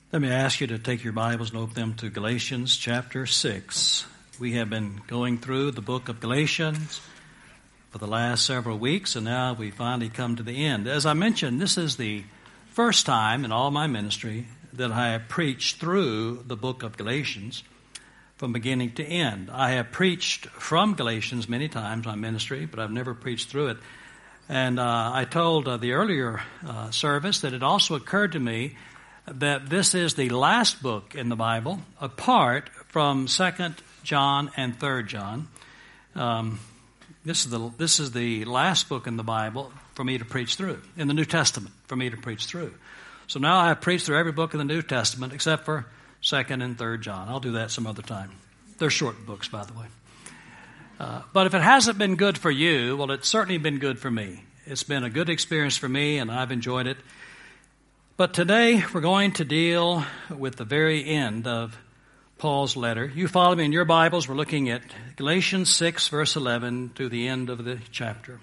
Let me ask you to take your Bibles and open them to Galatians chapter 6. We have been going through the book of Galatians for the last several weeks, and now we finally come to the end. As I mentioned, this is the first time in all my ministry that I have preached through the book of Galatians from beginning to end. I have preached from Galatians many times in my ministry, but I've never preached through it. And I told the earlier service that it also occurred to me that this is the last book in the Bible, apart from 2 John and 3 John. This is the last book in the Bible for me to preach through, in the New Testament, for me to preach through. So now I have preached through every book in the New Testament except for 2 and 3 John. I'll do that some other time. They're short books, by the way. But if it hasn't been good for you, well, it's certainly been good for me. It's been a good experience for me, and I've enjoyed it. But today we're going to deal with the very end of Paul's letter. You follow me in your Bibles. We're looking at Galatians 6, verse 11, to the end of the chapter.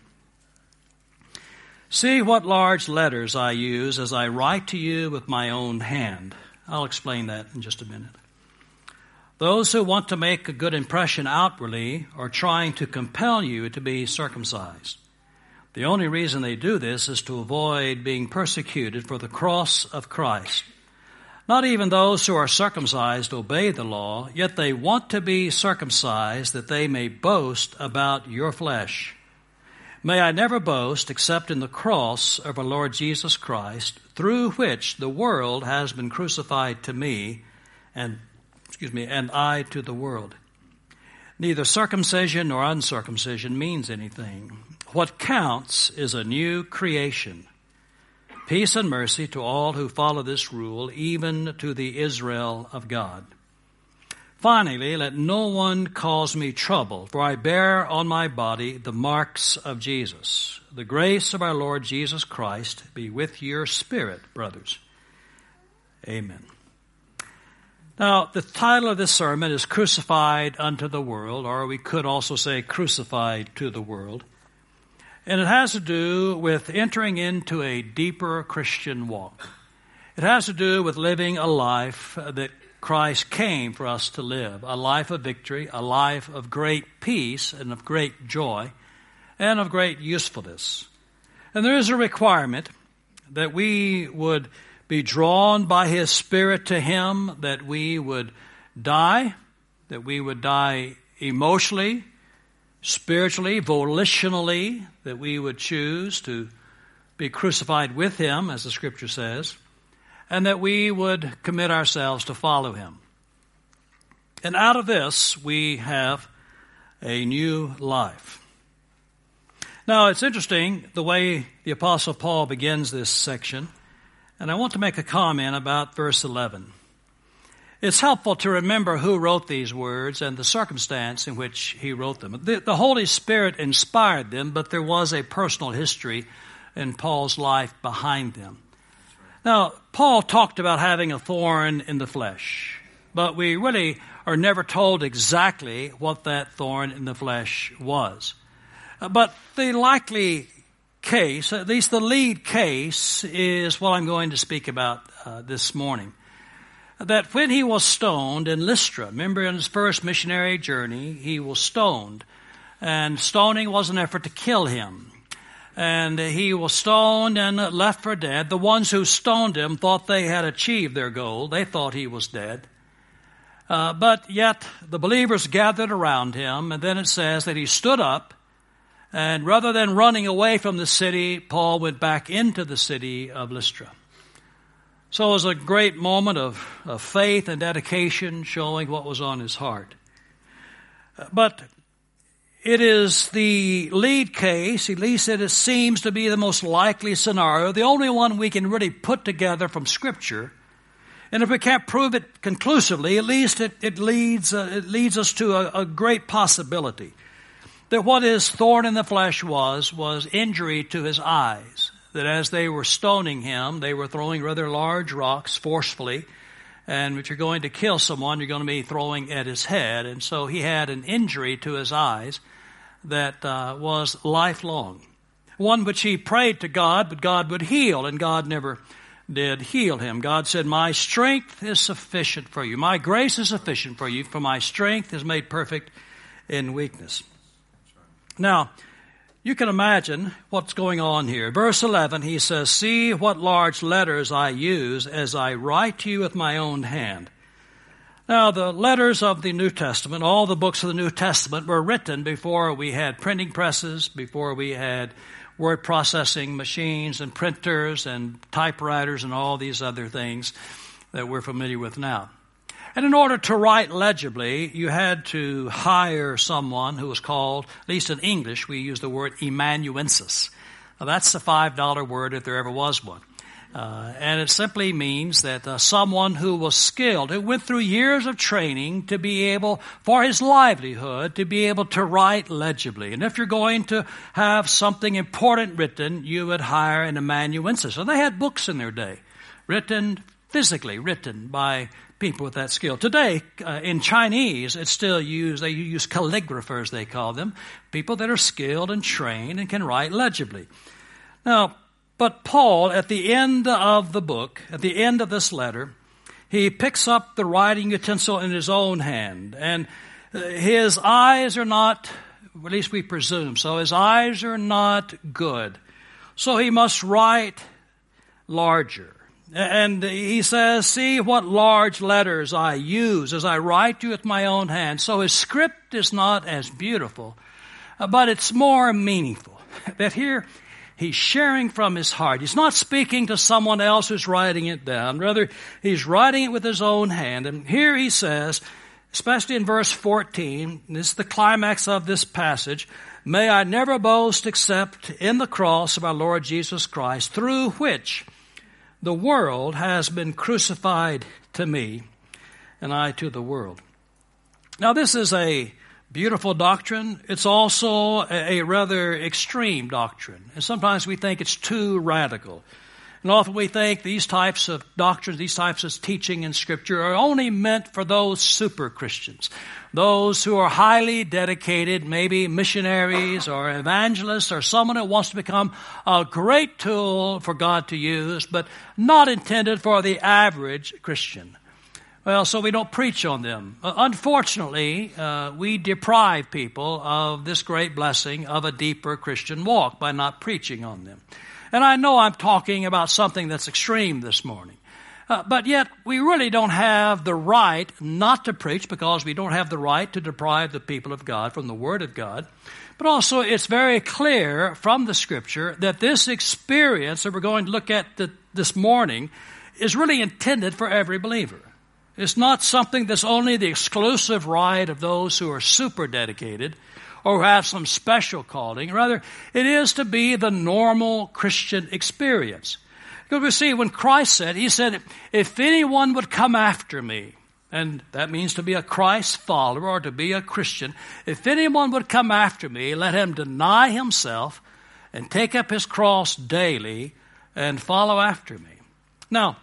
See what large letters I use as I write to you with my own hand. I'll explain that in just a minute. Those who want to make a good impression outwardly are trying to compel you to be circumcised. The only reason they do this is to avoid being persecuted for the cross of Christ. Not even those who are circumcised obey the law, yet they want to be circumcised that they may boast about your flesh. May I never boast except in the cross of our Lord Jesus Christ, through which the world has been crucified to me, and I to the world. Neither circumcision nor uncircumcision means anything. What counts is a new creation. Peace and mercy to all who follow this rule, even to the Israel of God. Finally, let no one cause me trouble, for I bear on my body the marks of Jesus. The grace of our Lord Jesus Christ be with your spirit, brothers. Amen. Now, the title of this sermon is Crucified unto the World, or we could also say Crucified to the World. And it has to do with entering into a deeper Christian walk. It has to do with living a life that Christ came for us to live, a life of victory, a life of great peace and of great joy and of great usefulness. And there is a requirement that we would be drawn by His Spirit to Him, that we would die emotionally, spiritually, volitionally, that we would choose to be crucified with Him, as the Scripture says, and that we would commit ourselves to follow Him. And out of this, we have a new life. Now, it's interesting the way the Apostle Paul begins this section, and I want to make a comment about verse 11. It's helpful to remember who wrote these words and the circumstance in which he wrote them. The Holy Spirit inspired them, but there was a personal history in Paul's life behind them. Now, Paul talked about having a thorn in the flesh, but we really are never told exactly what that thorn in the flesh was. But the likely case, at least the lead case, is what I'm going to speak about this morning. That when he was stoned in Lystra, remember in his first missionary journey, he was stoned. And stoning was an effort to kill him. And he was stoned and left for dead. The ones who stoned him thought they had achieved their goal. They thought he was dead. But yet the believers gathered around him, and then it says that he stood up, and rather than running away from the city, Paul went back into the city of Lystra. So it was a great moment of faith and dedication, showing what was on his heart. But it is the lead case, at least it seems to be the most likely scenario, the only one we can really put together from Scripture. And if we can't prove it conclusively, at least it leads us to a great possibility that what his thorn in the flesh was injury to his eyes. That as they were stoning him, they were throwing rather large rocks forcefully. And if you're going to kill someone, you're going to be throwing at his head. And so he had an injury to his eyes that was lifelong. One which he prayed to God, but God would heal, and God never did heal him. God said, my strength is sufficient for you. My grace is sufficient for you, for my strength is made perfect in weakness. Now, you can imagine what's going on here. Verse 11, he says, see what large letters I use as I write to you with my own hand. Now, the letters of the New Testament, all the books of the New Testament were written before we had printing presses, before we had word processing machines and printers and typewriters and all these other things that we're familiar with now. And in order to write legibly, you had to hire someone who was called, at least in English, we use the word amanuensis. Now, that's the $5 word if there ever was one. And it simply means that someone who was skilled, who went through years of training to be able, for his livelihood, to be able to write legibly. And if you're going to have something important written, you would hire an amanuensis. So they had books in their day, physically written by people with that skill. Today, in Chinese, it's still used, they use calligraphers, they call them, people that are skilled and trained and can write legibly. Now, but Paul, at the end of the book, at the end of this letter, he picks up the writing utensil in his own hand. And his eyes are not, at least we presume so, his eyes are not good. So he must write larger. And he says, see what large letters I use as I write you with my own hand. So his script is not as beautiful, but it's more meaningful. That here, he's sharing from his heart. He's not speaking to someone else who's writing it down. Rather, he's writing it with his own hand. And here he says, especially in verse 14, this is the climax of this passage, may I never boast except in the cross of our Lord Jesus Christ, through which the world has been crucified to me, and I to the world. Now, this is a beautiful doctrine. It's also a rather extreme doctrine. And sometimes we think it's too radical. And often we think these types of doctrines, these types of teaching in Scripture are only meant for those super Christians, those who are highly dedicated, maybe missionaries or evangelists or someone who wants to become a great tool for God to use, but not intended for the average Christian. Well, so we don't preach on them. Unfortunately, we deprive people of this great blessing of a deeper Christian walk by not preaching on them. And I know I'm talking about something that's extreme this morning. But yet, we really don't have the right not to preach, because we don't have the right to deprive the people of God from the Word of God. But also, it's very clear from the Scripture that this experience that we're going to look at this morning is really intended for every believer. It's not something that's only the exclusive right of those who are super dedicated or who have some special calling. Rather, it is to be the normal Christian experience. Because we see when Christ said, he said, if anyone would come after me, and that means to be a Christ follower or to be a Christian, if anyone would come after me, let him deny himself and take up his cross daily and follow after me. Now,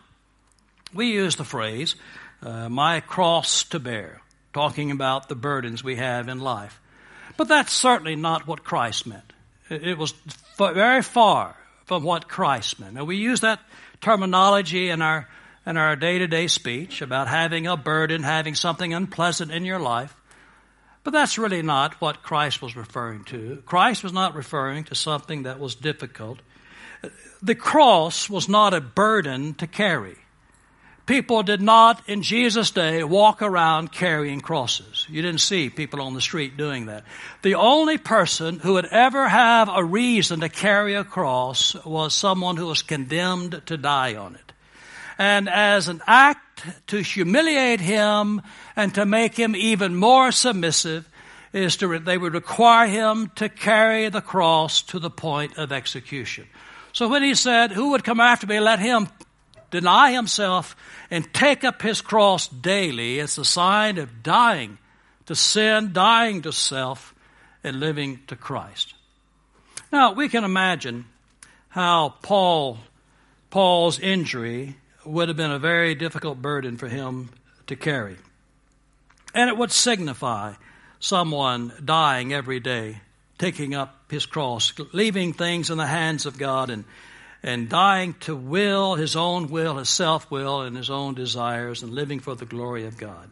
we use the phrase, my cross to bear, talking about the burdens we have in life. But that's certainly not what Christ meant. It was very far from what Christ meant. Now, we use that terminology in our day-to-day speech about having a burden, having something unpleasant in your life. But that's really not what Christ was referring to. Christ was not referring to something that was difficult. The cross was not a burden to carry. People did not, in Jesus' day, walk around carrying crosses. You didn't see people on the street doing that. The only person who would ever have a reason to carry a cross was someone who was condemned to die on it. And as an act to humiliate him and to make him even more submissive, they would require him to carry the cross to the point of execution. So when he said, who would come after me, let him deny himself and take up his cross daily, it's a sign of dying to sin, dying to self, and living to Christ. Now, we can imagine how Paul's injury would have been a very difficult burden for him to carry. And it would signify someone dying every day, taking up his cross, leaving things in the hands of God and dying to will, his own will, his self-will, and his own desires, and living for the glory of God.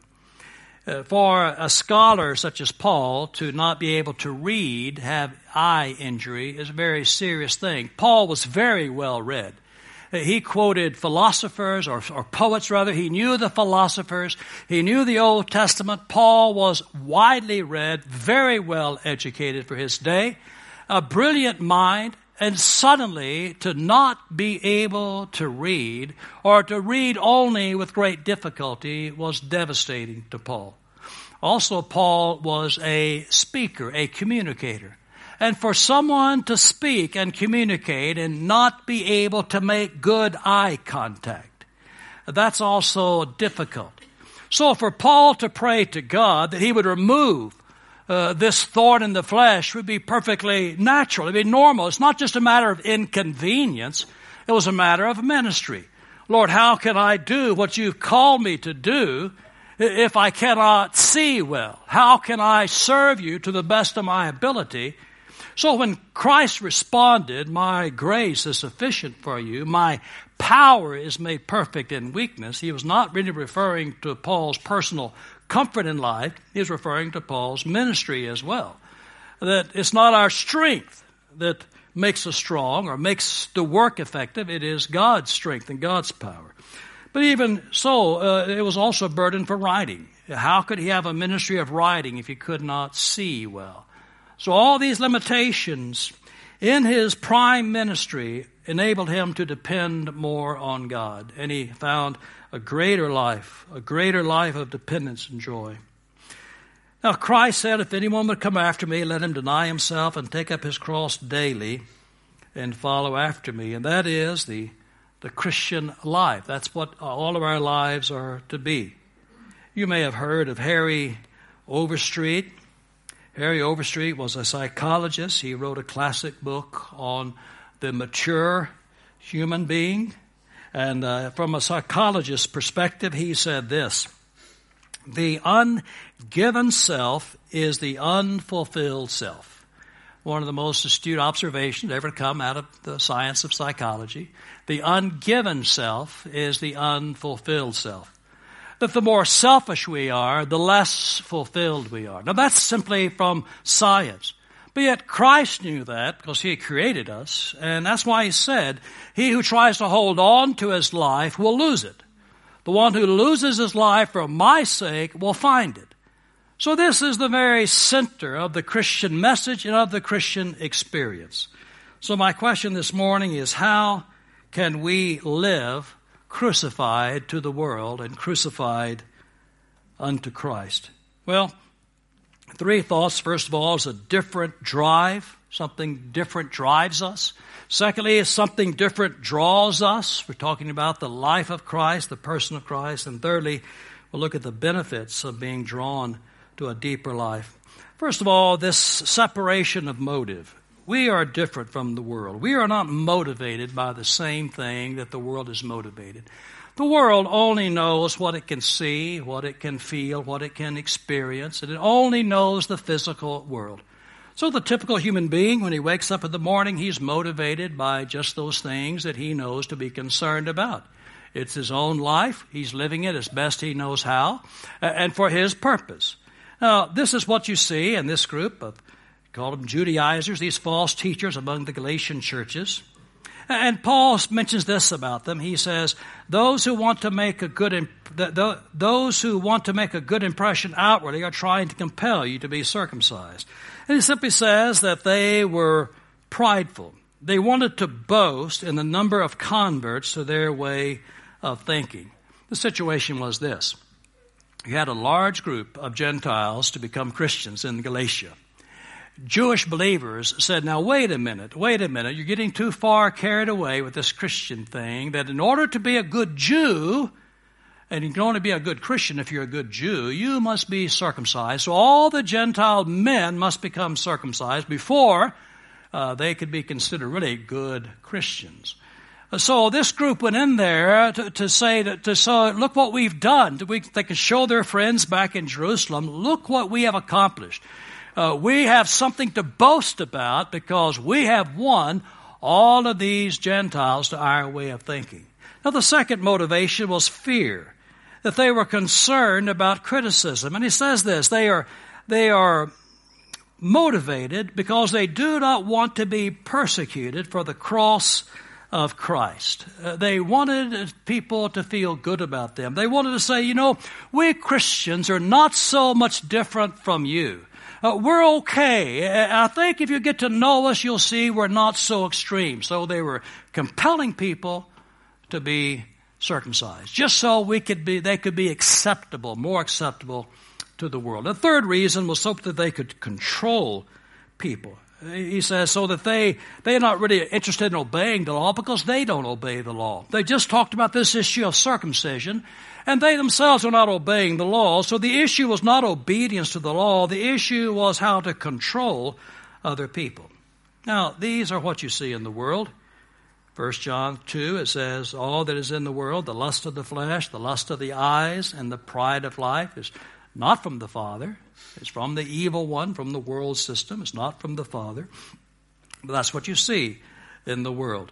For a scholar such as Paul to not be able to read, have eye injury, is a very serious thing. Paul was very well read. He quoted philosophers, or poets rather. He knew the philosophers. He knew the Old Testament. Paul was widely read, very well educated for his day, a brilliant mind, and suddenly to not be able to read, or to read only with great difficulty, was devastating to Paul. Also, Paul was a speaker, a communicator. And for someone to speak and communicate and not be able to make good eye contact, that's also difficult. So for Paul to pray to God that he would remove this thorn in the flesh would be perfectly natural. It would be normal. It's not just a matter of inconvenience. It was a matter of ministry. Lord, how can I do what you've called me to do if I cannot see well? How can I serve you to the best of my ability? So when Christ responded, my grace is sufficient for you, my power is made perfect in weakness, he was not really referring to Paul's personal comfort in life. He was referring to Paul's ministry as well. That it's not our strength that makes us strong or makes the work effective. It is God's strength and God's power. But even so, it was also a burden for writing. How could he have a ministry of writing if he could not see well? So all these limitations in his prime ministry enabled him to depend more on God. And he found a greater life of dependence and joy. Now Christ said, if anyone would come after me, let him deny himself and take up his cross daily and follow after me. And that is the Christian life. That's what all of our lives are to be. You may have heard of Harry Overstreet. Harry Overstreet was a psychologist. He wrote a classic book on the mature human being. And from a psychologist's perspective, he said this: the ungiven self is the unfulfilled self. One of the most astute observations ever come out of the science of psychology. The ungiven self is the unfulfilled self. That the more selfish we are, the less fulfilled we are. Now that's simply from science. But yet Christ knew that because he created us. And that's why he said, he who tries to hold on to his life will lose it. The one who loses his life for my sake will find it. So this is the very center of the Christian message and of the Christian experience. So my question this morning is, how can we live crucified to the world and crucified unto Christ? Well, three thoughts. First of all, is a different drive. Something different drives us. Secondly, is something different draws us. We're talking about the life of Christ, the person of Christ. And thirdly, we'll look at the benefits of being drawn to a deeper life. First of all, this separation of motive. We are different from the world. We are not motivated by the same thing that the world is motivated. The world only knows what it can see, what it can feel, what it can experience, and it only knows the physical world. So the typical human being, when he wakes up in the morning, he's motivated by just those things that he knows to be concerned about. It's his own life. He's living it as best he knows how, and for his purpose. Now, this is what you see in this group of, call them Judaizers, these false teachers among the Galatian churches. And Paul mentions this about them. He says, those who want to make a good impression outwardly are trying to compel you to be circumcised. And he simply says that they were prideful. They wanted to boast in the number of converts to their way of thinking. The situation was this. You had a large group of Gentiles to become Christians in Galatia. Jewish believers said, now wait a minute, you're getting too far carried away with this Christian thing, that in order to be a good Jew, and you can only be a good Christian if you're a good Jew, you must be circumcised. So all the Gentile men must become circumcised before they could be considered really good Christians. So this group went in there to say, look what we've done. They can show their friends back in Jerusalem, look what we have accomplished. We have something to boast about because we have won all of these Gentiles to our way of thinking. Now, the second motivation was fear, that they were concerned about criticism. And he says this, they are motivated because they do not want to be persecuted for the cross of Christ. They wanted people to feel good about them. They wanted to say, we Christians are not so much different from you. We're okay. I think if you get to know us, you'll see we're not so extreme. So they were compelling people to be circumcised, just so they could be acceptable, more acceptable to the world. The third reason was so that they could control people. He says so that they're not really interested in obeying the law because they don't obey the law. They just talked about this issue of circumcision, and they themselves are not obeying the law. So the issue was not obedience to the law. The issue was how to control other people. Now, these are what you see in the world. 1 John 2, it says, all that is in the world, the lust of the flesh, the lust of the eyes, and the pride of life is not from the Father. It's from the evil one, from the world system. It's not from the Father. But that's what you see in the world.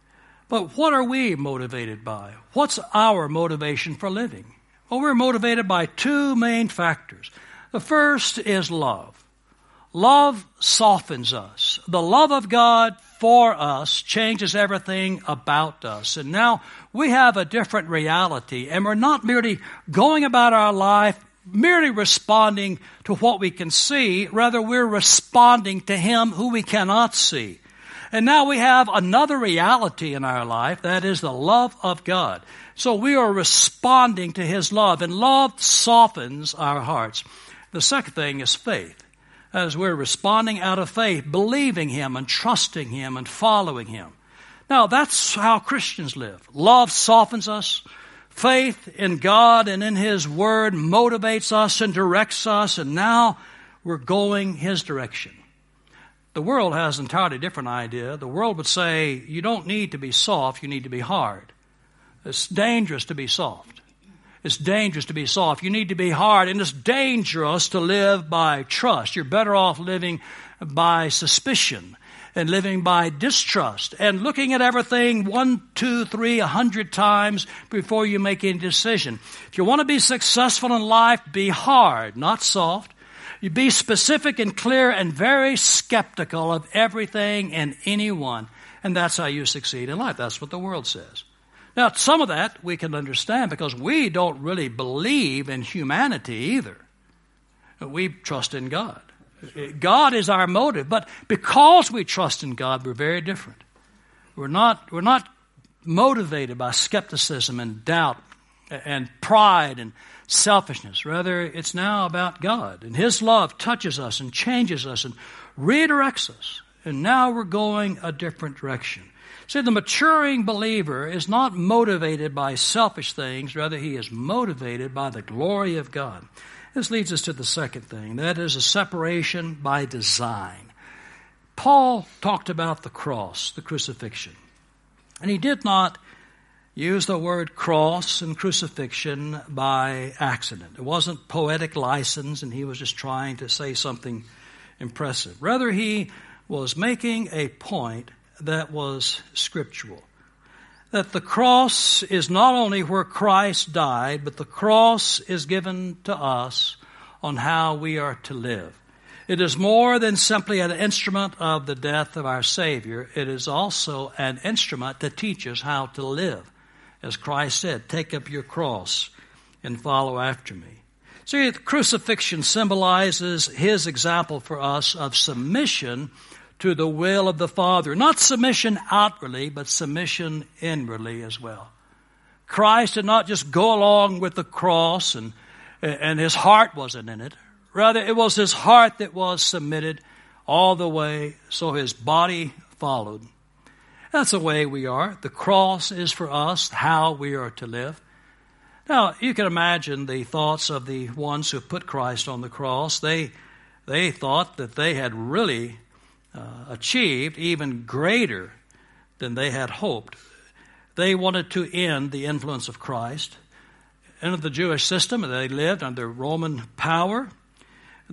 But what are we motivated by? What's our motivation for living? Well, we're motivated by two main factors. The first is love. Love softens us. The love of God for us changes everything about us. And now we have a different reality, and we're not merely going about our life merely responding to what we can see. Rather, we're responding to Him who we cannot see. And now we have another reality in our life, that is the love of God. So we are responding to His love, and love softens our hearts. The second thing is faith. As we're responding out of faith, believing Him and trusting Him and following Him. Now, that's how Christians live. Love softens us. Faith in God and in His Word motivates us and directs us, and now we're going His direction. The world has an entirely different idea. The world would say, you don't need to be soft, you need to be hard. It's dangerous to be soft. It's dangerous to be soft. You need to be hard, and it's dangerous to live by trust. You're better off living by suspicion and living by distrust and looking at everything 1, 2, 3, 100 times before you make any decision. If you want to be successful in life, be hard, not soft. You be specific and clear and very skeptical of everything and anyone, and that's how you succeed in life. That's what the world says. Now, some of that we can understand because we don't really believe in humanity either. We trust in God. God is our motive, but because we trust in God, we're very different. We're not motivated by skepticism and doubt and pride and selfishness. Rather, it's now about God, and His love touches us and changes us and redirects us, and now we're going a different direction. See, the maturing believer is not motivated by selfish things. Rather, he is motivated by the glory of God. This leads us to the second thing. That is a separation by design. Paul talked about the cross, the crucifixion. And he did not use the word cross and crucifixion by accident. It wasn't poetic license, and he was just trying to say something impressive. Rather, he was making a point that was scriptural. That the cross is not only where Christ died, but the cross is given to us on how we are to live. It is more than simply an instrument of the death of our Savior. It is also an instrument to teach us how to live. As Christ said, take up your cross and follow after me. See, the crucifixion symbolizes His example for us of submission to the will of the Father. Not submission outwardly, but submission inwardly as well. Christ did not just go along with the cross and His heart wasn't in it. Rather, it was His heart that was submitted all the way, so His body followed. That's the way we are. The cross is for us how we are to live. Now, you can imagine the thoughts of the ones who put Christ on the cross. They thought that they had really achieved even greater than they had hoped. They wanted to end the influence of Christ. Under the Jewish system, they lived under Roman power.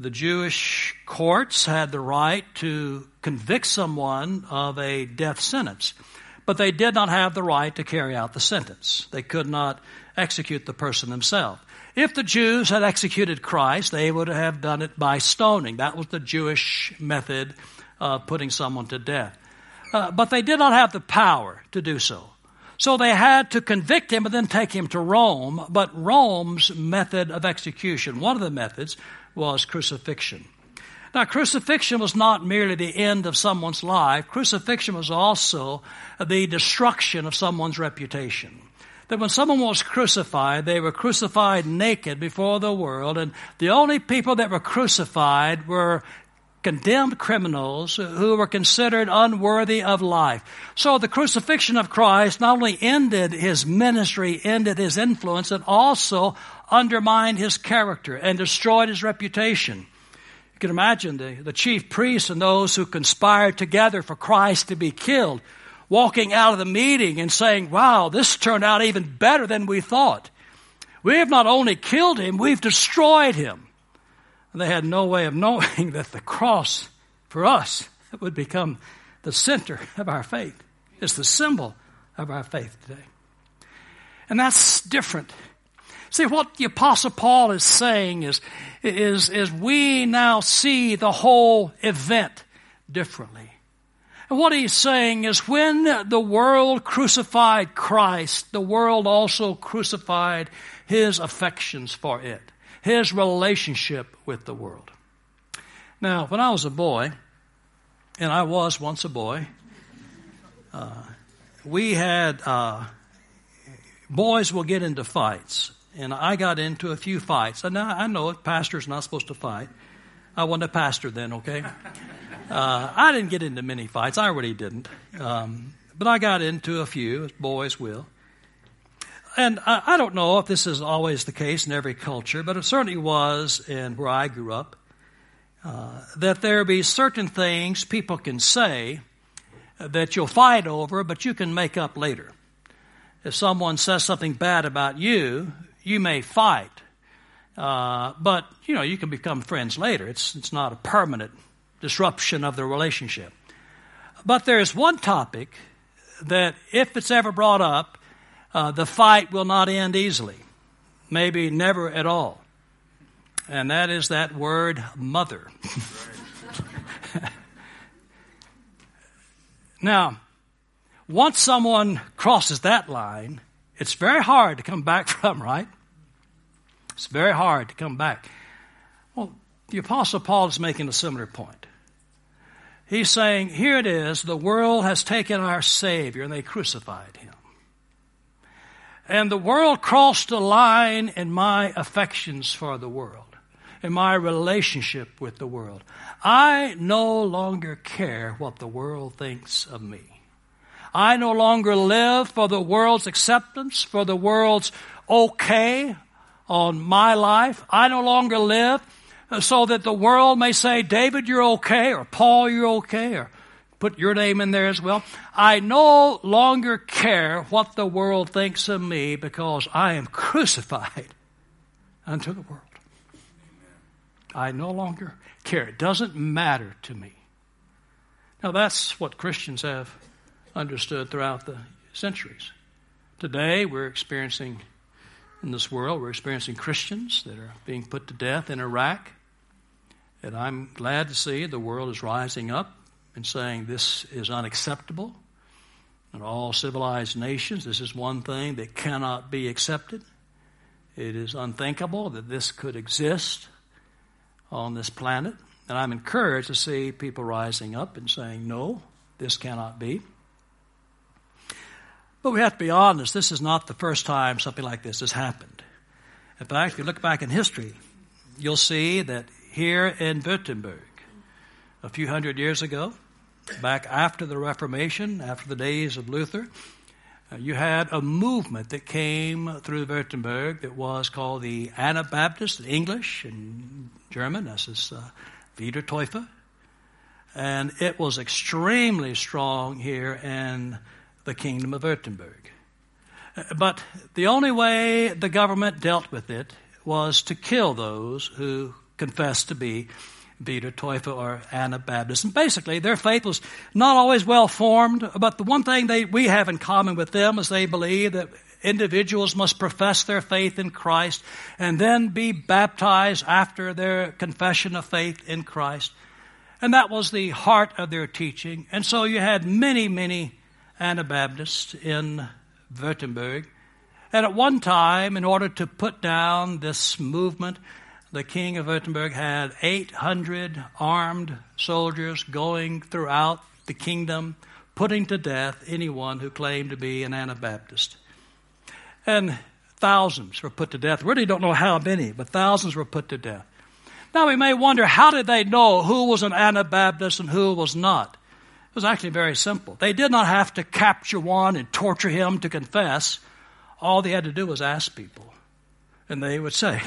The Jewish courts had the right to convict someone of a death sentence, but they did not have the right to carry out the sentence. They could not execute the person themselves. If the Jews had executed Christ, they would have done it by stoning. That was the Jewish method of putting someone to death. But they did not have the power to do so. So they had to convict him and then take him to Rome. But Rome's method of execution, one of the methods, was crucifixion. Now, crucifixion was not merely the end of someone's life. Crucifixion was also the destruction of someone's reputation. That when someone was crucified, they were crucified naked before the world, and the only people that were crucified were condemned criminals who were considered unworthy of life. So the crucifixion of Christ not only ended his ministry, ended his influence, it also undermined his character and destroyed his reputation. You can imagine the chief priests and those who conspired together for Christ to be killed, walking out of the meeting and saying, wow, this turned out even better than we thought. We have not only killed him, we've destroyed him. And they had no way of knowing that the cross, for us, would become the center of our faith. It's the symbol of our faith today. And that's different. See, what the Apostle Paul is saying is we now see the whole event differently. And what he's saying is when the world crucified Christ, the world also crucified his affections for it, his relationship with the world. Now, when I was a boy, and I was once a boy, we had, boys will get into fights. And I got into a few fights. And I know a pastor's not supposed to fight. I wasn't a pastor then, okay? I didn't get into many fights. I really didn't. But I got into a few, as boys will. And I don't know if this is always the case in every culture, but it certainly was in where I grew up, that there be certain things people can say that you'll fight over, but you can make up later. If someone says something bad about you, you may fight, but you can become friends later. It's not a permanent disruption of the relationship. But there's one topic that if it's ever brought up, the fight will not end easily, maybe never at all. And that is that word, mother. Now, once someone crosses that line, it's very hard to come back from, right? It's very hard to come back. Well, the Apostle Paul is making a similar point. He's saying, here it is, the world has taken our Savior and they crucified him. And the world crossed a line in my affections for the world, in my relationship with the world. I no longer care what the world thinks of me. I no longer live for the world's acceptance, for the world's okay on my life. I no longer live so that the world may say, David, you're okay, or Paul, you're okay, or put your name in there as well. I no longer care what the world thinks of me because I am crucified unto the world. I no longer care. It doesn't matter to me. Now that's what Christians have understood throughout the centuries. Today we're experiencing, in this world, we're experiencing Christians that are being put to death in Iraq. And I'm glad to see the world is rising up and saying this is unacceptable. In all civilized nations, this is one thing that cannot be accepted. It is unthinkable that this could exist on this planet. And I'm encouraged to see people rising up and saying, no, this cannot be. But we have to be honest, this is not the first time something like this has happened. In fact, if you look back in history, you'll see that here in Württemberg, a few hundred years ago, back after the Reformation, after the days of Luther, you had a movement that came through Württemberg that was called the Anabaptist in English and German. This is Wiedertäufer. And it was extremely strong here in the Kingdom of Württemberg. But the only way the government dealt with it was to kill those who confessed to be Wieder Teufel or Anabaptist. And basically, their faith was not always well formed, but the one thing we have in common with them is they believe that individuals must profess their faith in Christ and then be baptized after their confession of faith in Christ. And that was the heart of their teaching. And so you had many, many Anabaptists in Württemberg. And at one time, in order to put down this movement, the king of Württemberg had 800 armed soldiers going throughout the kingdom, putting to death anyone who claimed to be an Anabaptist. And thousands were put to death. We really don't know how many, but thousands were put to death. Now we may wonder, how did they know who was an Anabaptist and who was not? It was actually very simple. They did not have to capture one and torture him to confess. All they had to do was ask people. And they would say,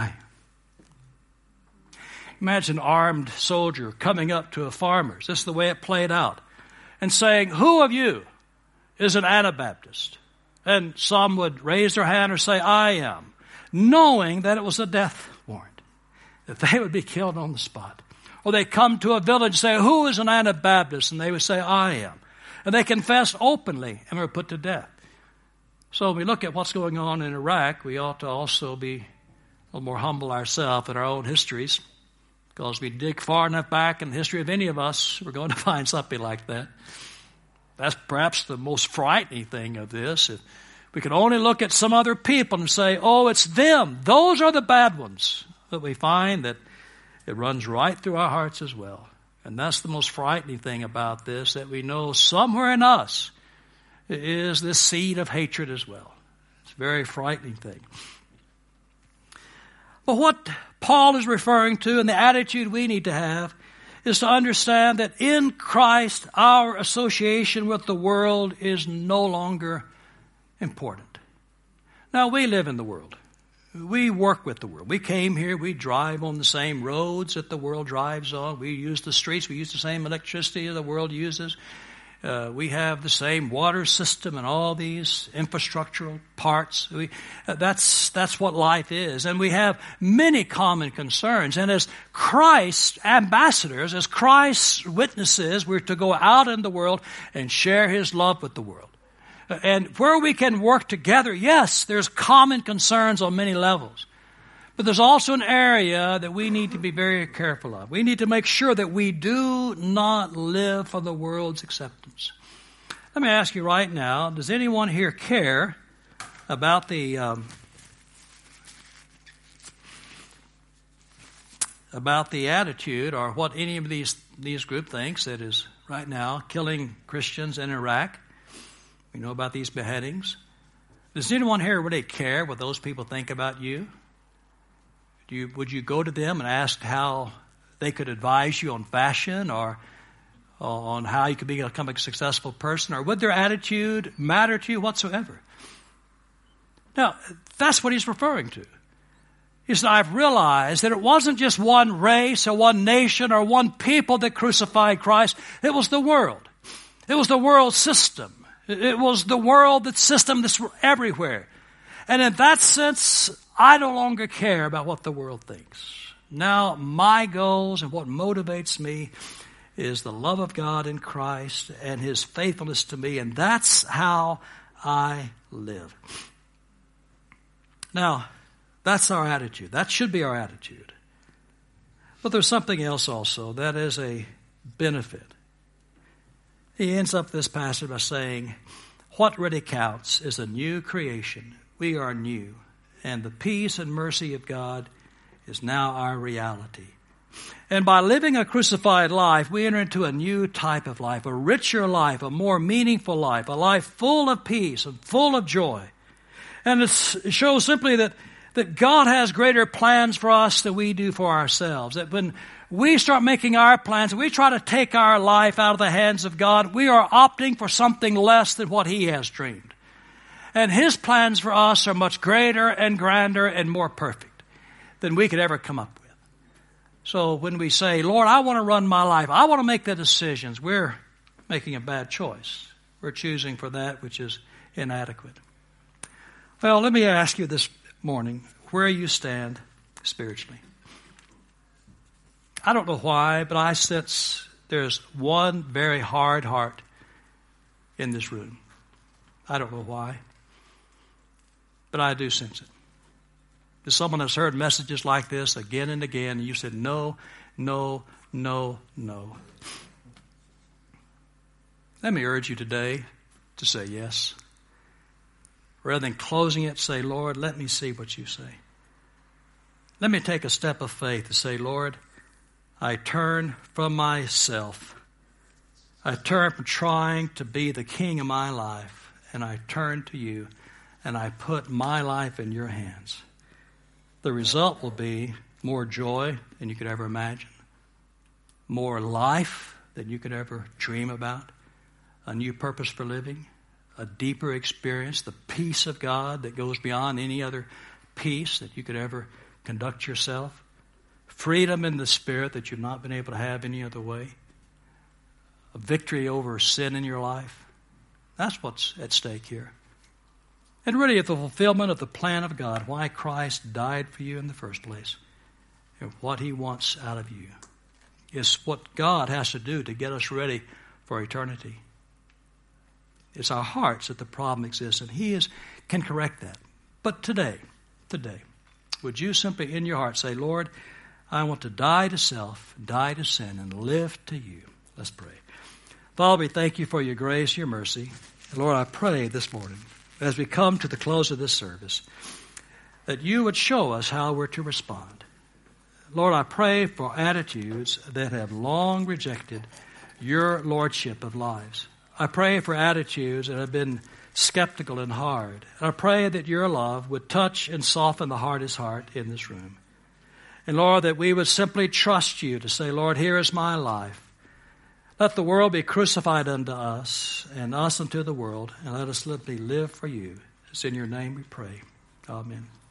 Imagine an armed soldier coming up to a farmer. This is the way it played out. And saying, who of you is an Anabaptist? And some would raise their hand or say, I am, knowing that it was a death warrant, that they would be killed on the spot. Or they come to a village and say, who is an Anabaptist? And they would say, I am. And they confessed openly and were put to death. So when we look at what's going on in Iraq, we ought to also be a little more humble ourselves in our own histories. Because if we dig far enough back in the history of any of us, we're going to find something like that. That's perhaps the most frightening thing of this. If we could only look at some other people and say, oh, it's them. Those are the bad ones. But we find that it runs right through our hearts as well. And that's the most frightening thing about this, that we know somewhere in us is this seed of hatred as well. It's a very frightening thing. But what Paul is referring to, and the attitude we need to have, is to understand that in Christ our association with the world is no longer important. Now, we live in the world. We work with the world. We came here, we drive on the same roads that the world drives on. We use the streets, we use the same electricity that the world uses. We have the same water system and all these infrastructural parts. That's what life is. And we have many common concerns. And as Christ's ambassadors, as Christ's witnesses, we're to go out in the world and share His love with the world. And where we can work together, yes, there's common concerns on many levels. But there's also an area that we need to be very careful of. We need to make sure that we do not live for the world's acceptance. Let me ask you right now, does anyone here care about the attitude or what any of these group thinks that is right now killing Christians in Iraq? We know about these beheadings. Does anyone here really care what those people think about you? Would you go to them and ask how they could advise you on fashion or on how you could become a successful person? Or would their attitude matter to you whatsoever? Now, that's what he's referring to. He said, I've realized that it wasn't just one race or one nation or one people that crucified Christ. It was the world. It was the world system. It was the world system that's everywhere. And in that sense, I no longer care about what the world thinks. Now, my goals and what motivates me is the love of God in Christ and His faithfulness to me, and that's how I live. Now, that's our attitude. That should be our attitude. But there's something else also that is a benefit. He ends up this passage by saying, what really counts is a new creation. We are new. And the peace and mercy of God is now our reality. And by living a crucified life, we enter into a new type of life, a richer life, a more meaningful life, a life full of peace and full of joy. And it shows simply that God has greater plans for us than we do for ourselves. That when we start making our plans and we try to take our life out of the hands of God, we are opting for something less than what He has dreamed. And His plans for us are much greater and grander and more perfect than we could ever come up with. So when we say, Lord, I want to run my life, I want to make the decisions, we're making a bad choice. We're choosing for that which is inadequate. Well, let me ask you this morning where you stand spiritually. I don't know why, but I sense there's one very hard heart in this room. I don't know why, but I do sense it. There's someone that's heard messages like this again and again, and you said, no, no, no, no. Let me urge you today to say yes. Rather than closing it, say, Lord, let me see what you say. Let me take a step of faith to say, Lord, I turn from myself. I turn from trying to be the king of my life, and I turn to you, and I put my life in your hands. The result will be more joy than you could ever imagine, more life than you could ever dream about, a new purpose for living, a deeper experience, the peace of God that goes beyond any other peace that you could ever conduct yourself, freedom in the Spirit that you've not been able to have any other way, a victory over sin in your life. That's what's at stake here. And really, the fulfillment of the plan of God, why Christ died for you in the first place, and what He wants out of you, is what God has to do to get us ready for eternity. It's our hearts that the problem exists, and He can correct that. But today, would you simply in your heart say, Lord, I want to die to self, die to sin, and live to you. Let's pray. Father, we thank you for your grace, your mercy. And Lord, I pray this morning, as we come to the close of this service, that you would show us how we're to respond. Lord, I pray for attitudes that have long rejected your lordship of lives. I pray for attitudes that have been skeptical and hard. And I pray that your love would touch and soften the hardest heart in this room. And Lord, that we would simply trust you to say, Lord, here is my life. Let the world be crucified unto us and us unto the world, and let us simply live for you. It's in your name we pray. Amen.